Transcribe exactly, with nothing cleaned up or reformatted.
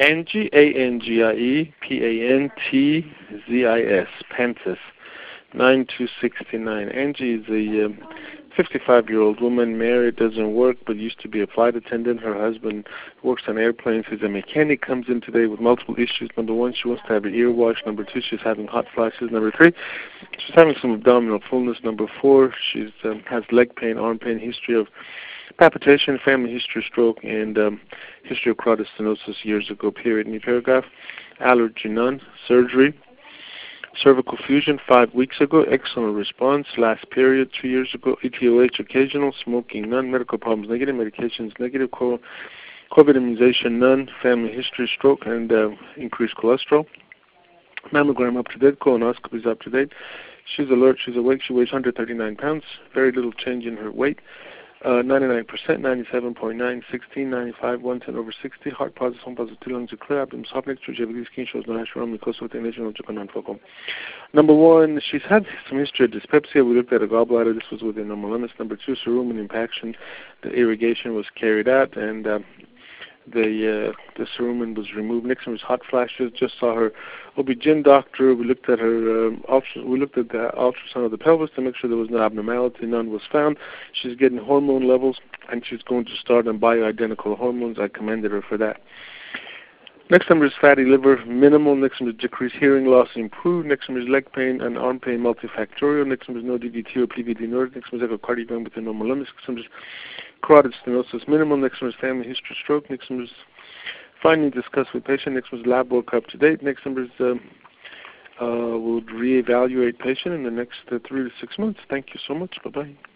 Angie, A N G I E, P A N T Z I S, Pantis, nine two six nine. Angie is a um, fifty-five-year-old woman, married, doesn't work, but used to be a flight attendant. Her husband works on airplanes. He's a mechanic, comes in today with multiple issues. Number one, she wants to have her ear washed. Number two, she's having hot flashes. Number three, she's having some abdominal fullness. Number four, she um, has leg pain, arm pain, history of palpitation, family history, stroke, and um, history of carotid stenosis years ago, period. New paragraph. Allergy, none. Surgery. Cervical fusion five weeks ago, excellent response. Last period two years ago, E T O H occasional, smoking none, medical problems negative, medications negative, COVID immunization none, family history, stroke, and uh, increased cholesterol. Mammogram up to date, colonoscopy is up to date. She's alert, she's awake, she weighs one hundred thirty-nine pounds, very little change in her weight. Uh, ninety-nine percent, ninety-seven point nine, sixteen, ninety-five, one ten over sixty, heart positive, home positive, two lungs are clear, abdomen soft, next to J V D skin shows no Hashram, mucosal retention, no Japan non-focal. Number one, she's had some history of dyspepsia. We looked at a gallbladder. This was within normal limits. Number two, cerumen impaction. The irrigation was carried out, and uh, the uh, the cerumen was removed. Next one was hot flashes. Just saw her O B G Y N doctor. We looked at her um, ultra, we looked at the ultrasound of the pelvis to make sure there was no abnormality. None was found. She's getting hormone levels, and she's going to start on bioidentical hormones. I commended her for that. Next number is fatty liver, minimal. Next number is decreased hearing loss, improved. Next number is leg pain and arm pain, multifactorial. Next number is no D V T or P V D node. Next number is echocardiogram within normal limits. Next number is carotid stenosis, minimal. Next number is family history, stroke. Next number is findings discussed with patient. Next number is lab work up to date. Next number is um, uh, we'll reevaluate patient in the next uh, three to six months. Thank you so much. Bye-bye.